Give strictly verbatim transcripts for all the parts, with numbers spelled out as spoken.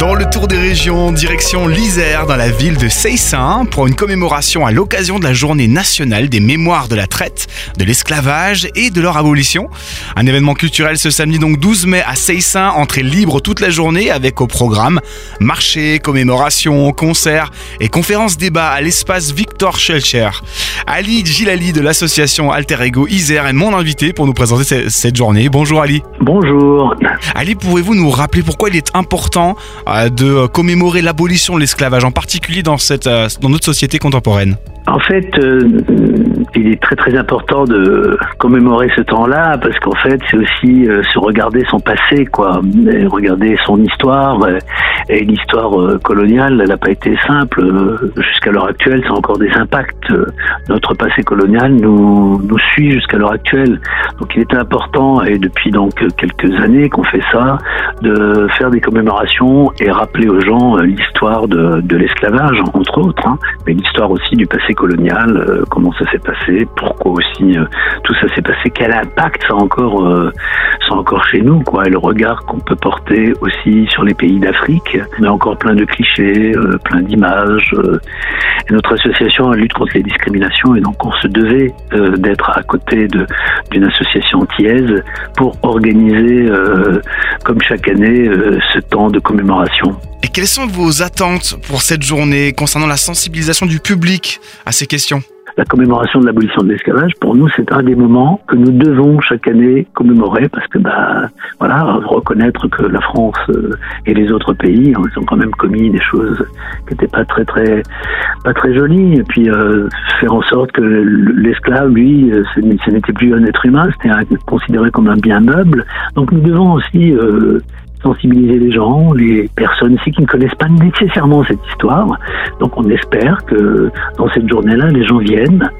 Dans le tour des régions, direction l'Isère, dans la ville de Seissin, pour une commémoration à l'occasion de la journée nationale des mémoires de la traite, de l'esclavage et de leur abolition. Un événement culturel ce samedi donc douze mai à Seissin, entrée libre toute la journée avec au programme marché, commémoration, concerts et conférences débat à l'espace Victor Schellcher. Ali Djilali de l'association Alter Ego Isère est mon invité pour nous présenter cette journée. Bonjour Ali. Bonjour. Ali, pouvez-vous nous rappeler pourquoi il est important de commémorer l'abolition de l'esclavage, en particulier dans, cette, dans notre société contemporaine? En fait, euh, il est très très important de commémorer ce temps-là parce qu'en fait, c'est aussi euh, se regarder son passé, quoi, et regarder son histoire. Euh, et l'histoire euh, coloniale, elle n'a pas été simple. Euh, jusqu'à l'heure actuelle, ça a encore des impacts. Euh, notre passé colonial nous nous suit jusqu'à l'heure actuelle. Donc, il est important, et depuis donc quelques années qu'on fait ça, de faire des commémorations et rappeler aux gens euh, l'histoire de, de l'esclavage, entre autres, hein, mais l'histoire aussi du passé colonial, euh, comment ça s'est passé, pourquoi aussi euh, tout ça s'est passé, quel impact ça a encore, euh, ça a encore chez nous, quoi, et le regard qu'on peut porter aussi sur les pays d'Afrique. On a encore plein de clichés, euh, plein d'images. Euh, et notre association lutte contre les discriminations, et donc on se devait euh, d'être à côté de, d'une association antillaise pour organiser, euh, comme chaque année, euh, ce temps de commémoration. Et quelles sont vos attentes pour cette journée concernant la sensibilisation du public à ces questions ? La commémoration de l'abolition de l'esclavage, pour nous, c'est un des moments que nous devons chaque année commémorer parce que, bah, voilà, reconnaître que la France euh, et les autres pays, hein, ils ont quand même commis des choses qui n'étaient pas très, très, pas très jolies. Et puis, euh, faire en sorte que l'esclave, lui, ce, ce n'était plus un être humain, c'était un, considéré comme un bien meuble. Donc, nous devons aussi euh, sensibiliser les gens, les personnes aussi qui ne connaissent pas nécessairement cette histoire. Donc on espère que dans cette journée-là, les gens viennent,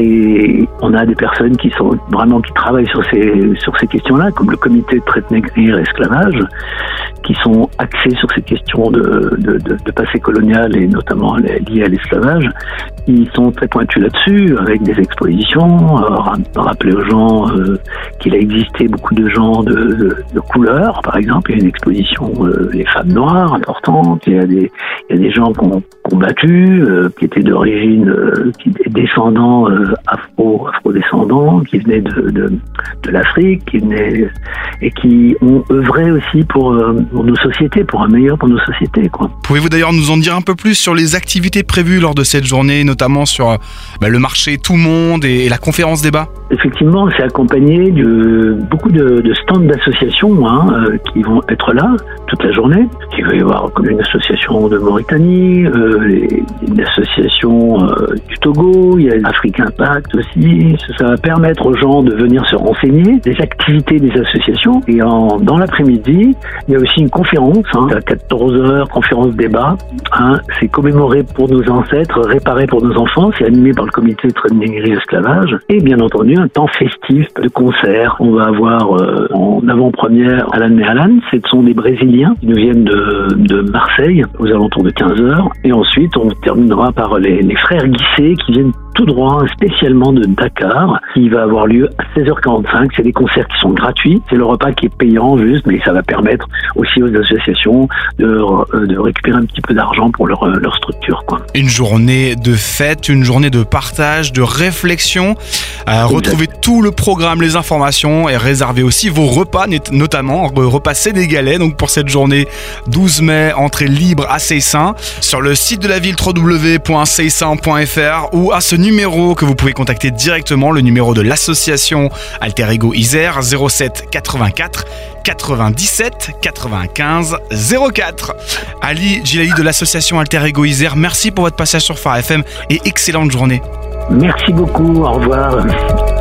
et on a des personnes qui sont vraiment qui travaillent sur ces sur ces questions-là, comme le comité de traite négrière et esclavage, qui sont axés sur ces questions de, de, de, de passé colonial et notamment liées à l'esclavage. Ils sont très pointus là-dessus, avec des expositions, euh, rappeler aux gens euh, qu'il a existé beaucoup de gens de, de, de couleur, par exemple. Il y a une exposition euh, les femmes noires importantes. Il y a des, il y a des gens qui ont combattu, euh, qui étaient d'origine, euh, qui étaient descendants euh, afro, afro-descendants, qui venaient de, de, de l'Afrique, qui venaient et qui ont œuvré aussi pour, euh, pour nos sociétés, pour un meilleur pour nos sociétés, quoi. Pouvez-vous d'ailleurs nous en dire un peu plus sur les activités prévues lors de cette journée, notamment sur bah, le marché Tout Monde et, et la conférence débat? Effectivement, c'est accompagné de beaucoup de, de stands d'associations hein, euh, qui vont être là toute la journée. Il va y avoir comme une association de Mauritanie, euh, les, une association euh, du Togo, il y a Afrique Impact aussi. Ça va permettre aux gens de venir se renseigner des activités des associations. Et en, dans l'après-midi, il y a aussi une conférence, hein, à quatorze heures, conférence débat. Hein, c'est commémorer pour nos ancêtres, réparer pour nos enfants. C'est animé par le comité de traite négrière et esclavage. Et bien entendu, un temps festif de concerts. On va avoir euh, en avant-première Alan et Alan. Ce sont des Brésiliens qui nous viennent de, de Marseille aux alentours de quinze heures. Et ensuite, on terminera par les, les frères Guisset qui viennent tout droit spécialement de Dakar, qui va avoir lieu à seize heures quarante-cinq. C'est des concerts qui sont gratuits. C'est le repas qui est payant juste, mais ça va permettre aussi aux associations de, de récupérer un petit peu d'argent pour leur, leur structure, quoi. Une journée de fête, une journée de partage, de réflexion. Euh, retrouvez tout le programme, les informations, et réservez aussi vos repas, notamment repas sénégalais. Donc pour cette journée douze mai, entrée libre à Seissin, sur le site de la ville w w w point seissin point f r, ou à ce numéro que vous pouvez contacter directement, le numéro de l'association Alter Ego Isère, zéro sept quatre-vingt-quatre quatre-vingt-dix-sept quatre-vingt-quinze zéro quatre. Ali Djilali de l'association Alter Ego Isère, merci pour votre passage sur Phare F M et excellente journée. Merci beaucoup, au revoir.